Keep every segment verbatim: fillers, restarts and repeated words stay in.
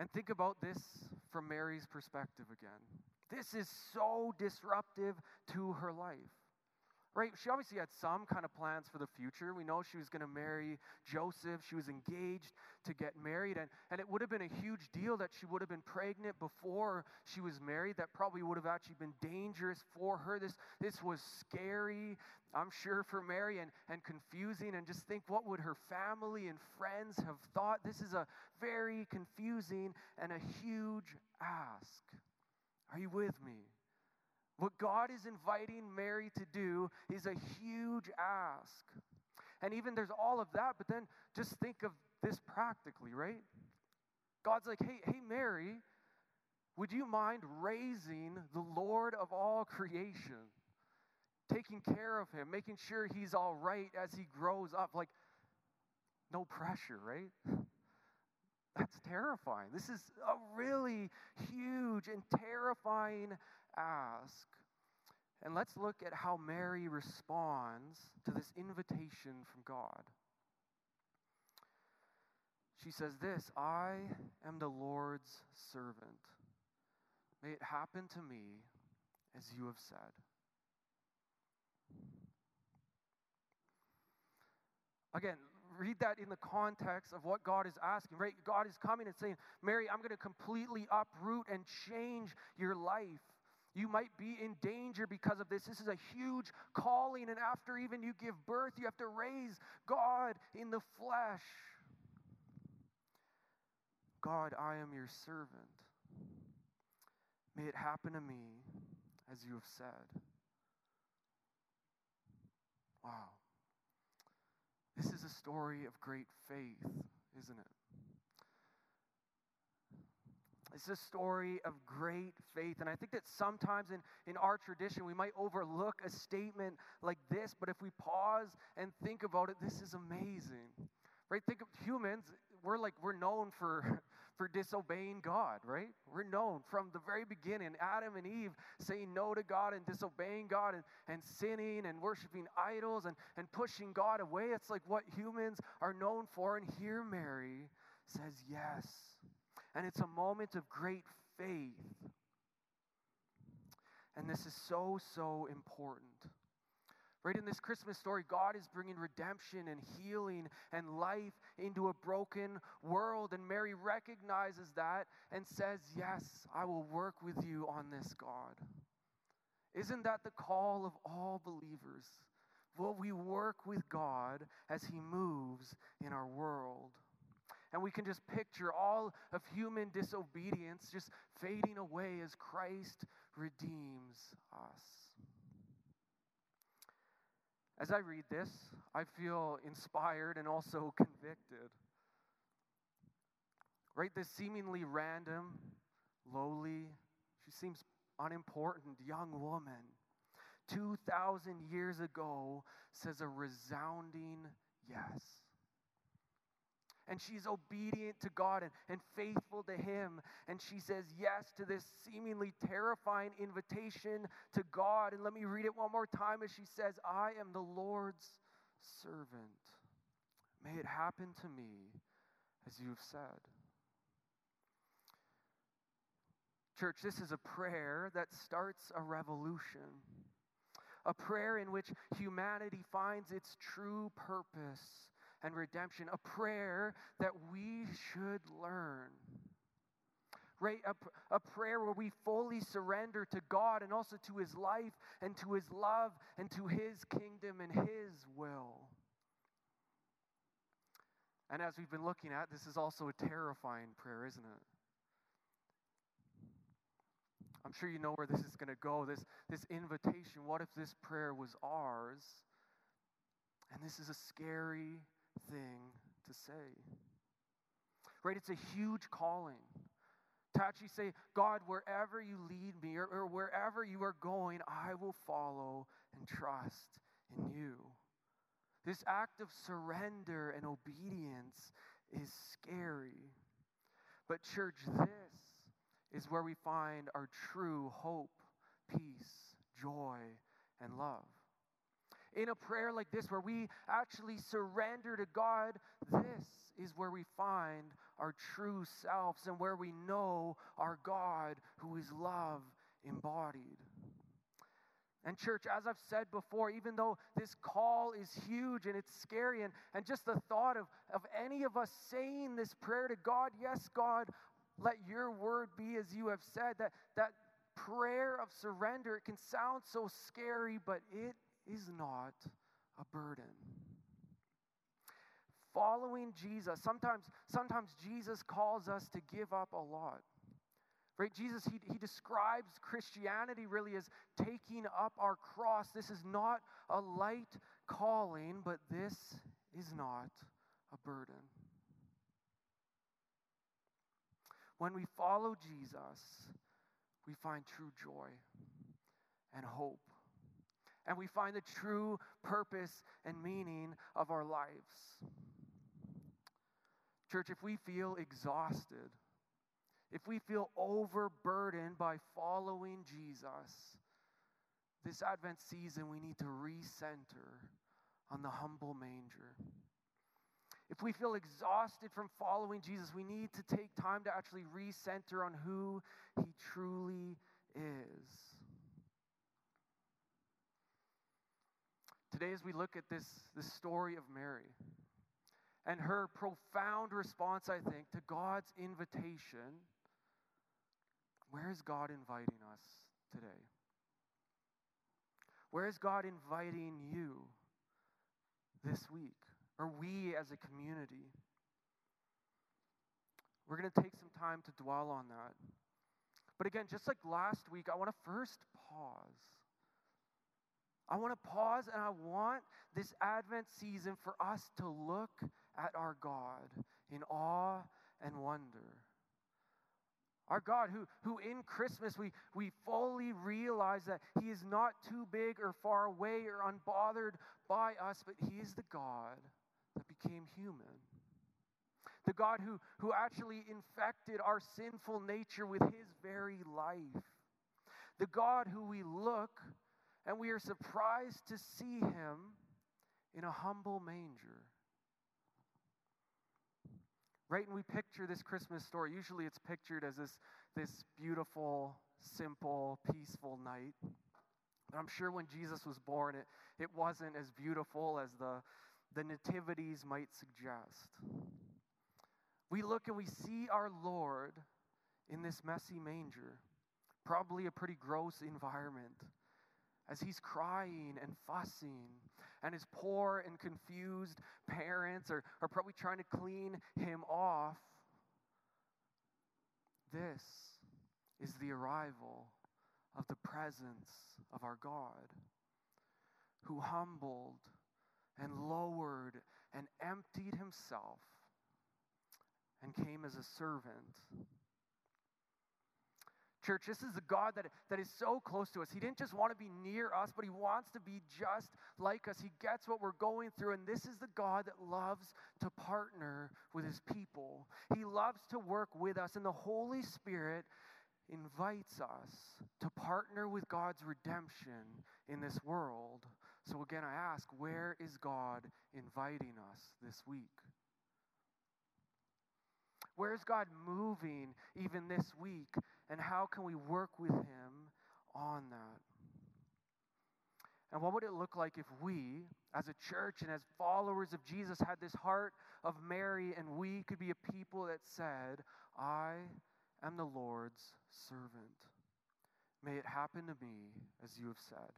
And think about this from Mary's perspective again. This is so disruptive to her life. Right? She obviously had some kind of plans for the future. We know she was going to marry Joseph. She was engaged to get married. And, and it would have been a huge deal that she would have been pregnant before she was married. That probably would have actually been dangerous for her. This, this was scary, I'm sure, for Mary, and, and confusing. And just think, what would her family and friends have thought? This is a very confusing and a huge ask. Are you with me? What God is inviting Mary to do is a huge ask. And even there's all of that, but then just think of this practically, right? God's like, hey, hey, Mary, would you mind raising the Lord of all creation? Taking care of him, making sure he's all right as he grows up. Like, no pressure, right? That's terrifying. This is a really huge and terrifying ask. And let's look at how Mary responds to this invitation from God. She says this, I am the Lord's servant. May it happen to me as you have said. Again, read that in the context of what God is asking, right? God is coming and saying, Mary, I'm going to completely uproot and change your life. You might be in danger because of this. This is a huge calling, and after even you give birth, you have to raise God in the flesh. God, I am your servant. May it happen to me as you have said. Wow. This is a story of great faith, isn't it? It's a story of great faith. And I think that sometimes in, in our tradition, we might overlook a statement like this, but if we pause and think about it, this is amazing. Right? Think of humans, we're like, we're known for, for disobeying God, right? We're known from the very beginning, Adam and Eve saying no to God and disobeying God and, and sinning and worshiping idols and, and pushing God away. It's like what humans are known for. And here Mary says yes. And it's a moment of great faith. And this is so, so important. Right, in this Christmas story, God is bringing redemption and healing and life into a broken world. And Mary recognizes that and says, yes, I will work with you on this, God. Isn't that the call of all believers? Will we work with God as he moves in our world? And we can just picture all of human disobedience just fading away as Christ redeems us. As I read this, I feel inspired and also convicted. Right, this seemingly random, lowly, she seems unimportant young woman, two thousand years ago says a resounding yes. And she's obedient to God and, and faithful to him. And she says yes to this seemingly terrifying invitation to God. And let me read it one more time as she says, I am the Lord's servant. May it happen to me as you have said. Church, this is a prayer that starts a revolution. A prayer in which humanity finds its true purpose and redemption, a prayer that we should learn. Right? A, a prayer where we fully surrender to God and also to his life and to his love and to his kingdom and his will. And as we've been looking at, this is also a terrifying prayer, isn't it? I'm sure you know where this is going to go, this, this invitation. What if this prayer was ours? And this is a scary thing to say. Right? It's a huge calling to actually say, God, wherever you lead me or, or wherever you are going, I will follow and trust in you. This act of surrender and obedience is scary. But church, this is where we find our true hope, peace, joy, and love. In a prayer like this, where we actually surrender to God, this is where we find our true selves and where we know our God who is love embodied. And church, as I've said before, even though this call is huge and it's scary, and, and just the thought of, of any of us saying this prayer to God, yes, God, let your word be as you have said, that, that prayer of surrender, it can sound so scary, but it is not a burden. Following Jesus, sometimes, sometimes Jesus calls us to give up a lot. Right? Jesus, he, he describes Christianity really as taking up our cross. This is not a light calling, but this is not a burden. When we follow Jesus, we find true joy and hope. And we find the true purpose and meaning of our lives. Church, if we feel exhausted, if we feel overburdened by following Jesus, this Advent season we need to recenter on the humble manger. If we feel exhausted from following Jesus, we need to take time to actually recenter on who he truly is. Today, as we look at this, this story of Mary and her profound response, I think, to God's invitation, where is God inviting us today? Where is God inviting you this week? Or we as a community? We're going to take some time to dwell on that. But again, just like last week, I want to first pause. I want to pause, and I want this Advent season for us to look at our God in awe and wonder. Our God, who, who in Christmas we, we fully realize that he is not too big or far away or unbothered by us, but he is the God that became human. The God who, who actually infected our sinful nature with his very life. The God who we look and we are surprised to see him in a humble manger. Right, and we picture this Christmas story. Usually it's pictured as this, this beautiful, simple, peaceful night. But I'm sure when Jesus was born, it, it wasn't as beautiful as the, the nativities might suggest. We look and we see our Lord in this messy manger, probably a pretty gross environment, as he's crying and fussing, and his poor and confused parents are, are probably trying to clean him off. This is the arrival of the presence of our God, who humbled and lowered and emptied himself and came as a servant. Church, this is a God that, that is so close to us. He didn't just want to be near us, but he wants to be just like us. He gets what we're going through, and this is the God that loves to partner with his people. He loves to work with us, and the Holy Spirit invites us to partner with God's redemption in this world. So again, I ask, where is God inviting us this week? Where's God moving even this week? And how can we work with him on that? And what would it look like if we, as a church and as followers of Jesus, had this heart of Mary, and we could be a people that said, I am the Lord's servant. May it happen to me as you have said.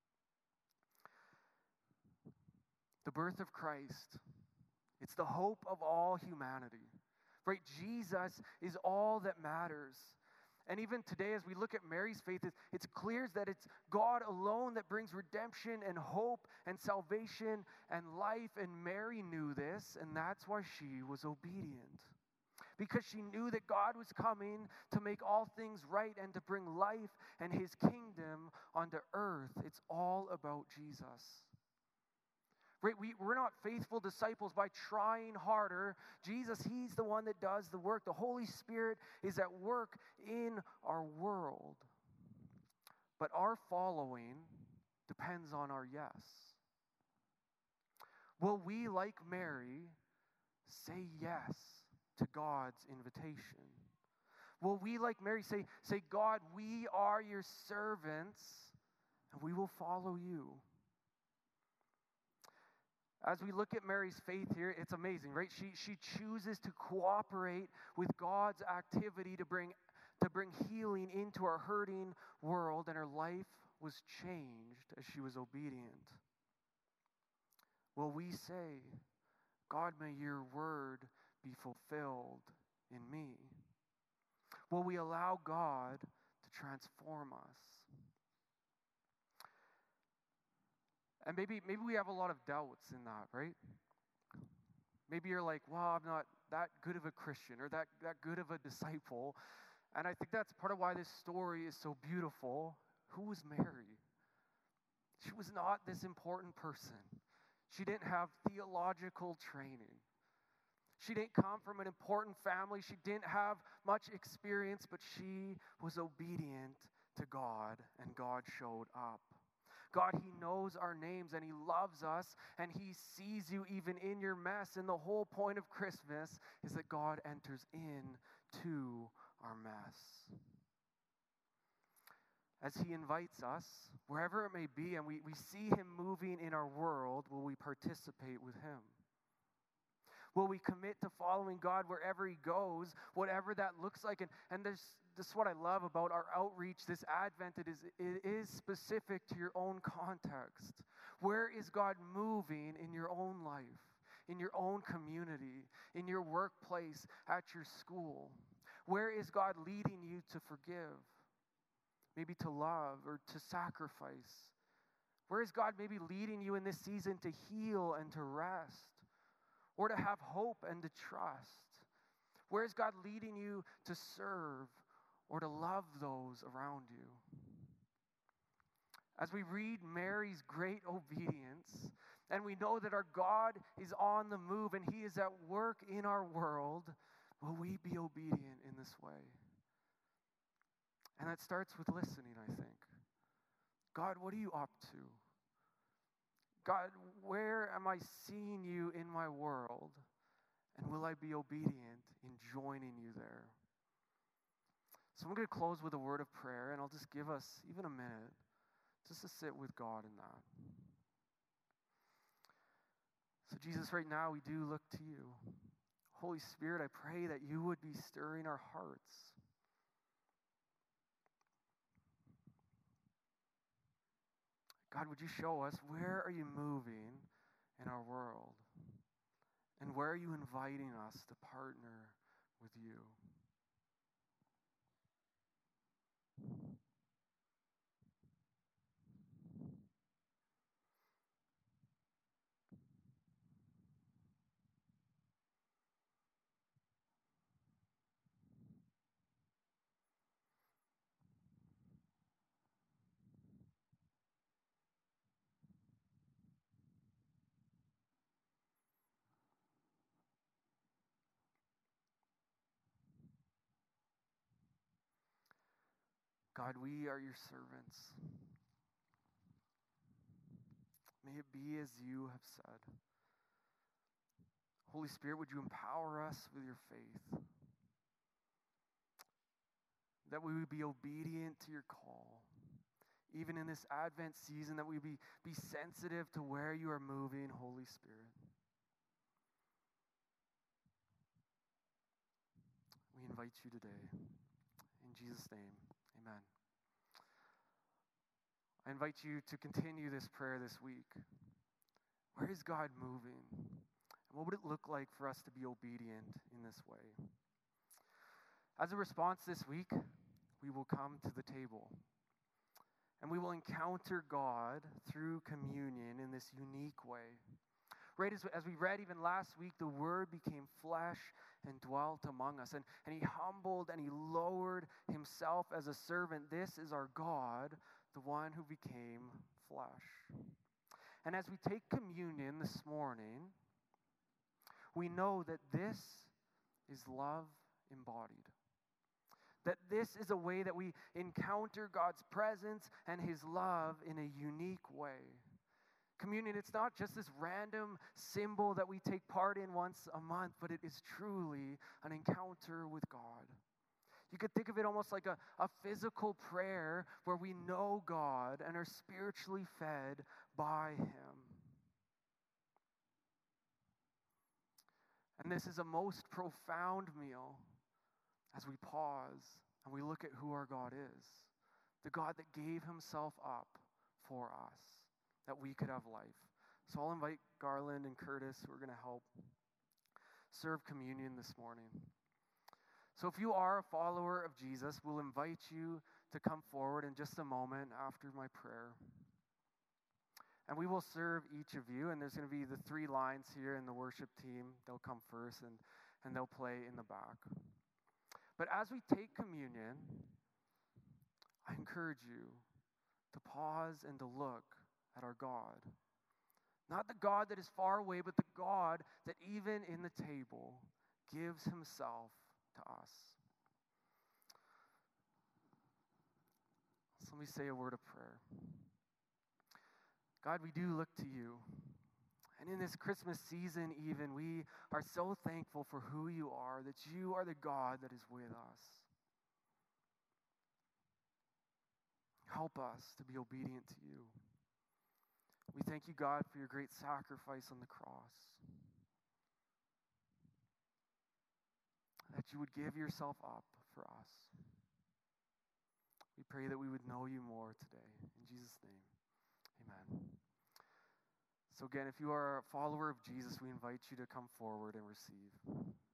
The birth of Christ, it's the hope of all humanity. Right? Jesus is all that matters. And even today, as we look at Mary's faith, it's, it's clear that it's God alone that brings redemption and hope and salvation and life. And Mary knew this, and that's why she was obedient. Because she knew that God was coming to make all things right and to bring life and his kingdom onto earth. It's all about Jesus. Right? We, we're not faithful disciples by trying harder. Jesus, he's the one that does the work. The Holy Spirit is at work in our world. But our following depends on our yes. Will we, like Mary, say yes to God's invitation? Will we, like Mary, say, say, God, we are your servants, and we will follow you? As we look at Mary's faith here, it's amazing, right? She, she chooses to cooperate with God's activity to bring, to bring healing into our hurting world, and her life was changed as she was obedient. Will we say, God, may your word be fulfilled in me? Will we allow God to transform us? And maybe maybe we have a lot of doubts in that, right? Maybe you're like, well, I'm not that good of a Christian or that, that good of a disciple. And I think that's part of why this story is so beautiful. Who was Mary? She was not this important person. She didn't have theological training. She didn't come from an important family. She didn't have much experience, but she was obedient to God, and God showed up. God, he knows our names, and he loves us, and he sees you even in your mess. And the whole point of Christmas is that God enters into our mess. As he invites us, wherever it may be, and we, we see him moving in our world, will we participate with him? Will we commit to following God wherever he goes, whatever that looks like? And, and this, this is what I love about our outreach, this Advent. It is, it is specific to your own context. Where is God moving in your own life, in your own community, in your workplace, at your school? Where is God leading you to forgive? Maybe to love or to sacrifice? Where is God maybe leading you in this season to heal and to rest? Or to have hope and to trust? Where is God leading you to serve or to love those around you? As we read Mary's great obedience, and we know that our God is on the move and he is at work in our world, will we be obedient in this way? And that starts with listening, I think. God, what are you up to? God, where am I seeing you in my world? And will I be obedient in joining you there? So I'm going to close with a word of prayer, and I'll just give us even a minute just to sit with God in that. So Jesus, right now we do look to you. Holy Spirit, I pray that you would be stirring our hearts. God, would you show us where are you moving in our world? And where are you inviting us to partner with you? God, we are your servants. May it be as you have said. Holy Spirit, would you empower us with your faith? That we would be obedient to your call. Even in this Advent season, that we be, be sensitive to where you are moving, Holy Spirit. We invite you today. In Jesus' name, amen. I invite you to continue this prayer this week. Where is God moving? And what would it look like for us to be obedient in this way? As a response this week, we will come to the table. And we will encounter God through communion in this unique way. Right, as, as we read even last week, the Word became flesh and dwelt among us. And, and he humbled and he lowered himself as a servant. This is our God, the one who became flesh. And as we take communion this morning, we know that this is love embodied. That this is a way that we encounter God's presence and his love in a unique way. Communion, it's not just this random symbol that we take part in once a month, but it is truly an encounter with God. You could think of it almost like a, a physical prayer where we know God and are spiritually fed by Him. And this is a most profound meal as we pause and we look at who our God is. The God that gave Himself up for us, that we could have life. So I'll invite Garland and Curtis, who are going to help serve communion this morning. So if you are a follower of Jesus, we'll invite you to come forward in just a moment after my prayer. And we will serve each of you, and there's going to be the three lines here in the worship team. They'll come first, and, and they'll play in the back. But as we take communion, I encourage you to pause and to look at our God. Not the God that is far away, but the God that even in the table gives Himself to us. So let me say a word of prayer. God, we do look to you. And in this Christmas season even, we are so thankful for who you are, that you are the God that is with us. Help us to be obedient to you. We thank you, God, for your great sacrifice on the cross. That you would give yourself up for us. We pray that we would know you more today. In Jesus' name, amen. So again, if you are a follower of Jesus, we invite you to come forward and receive.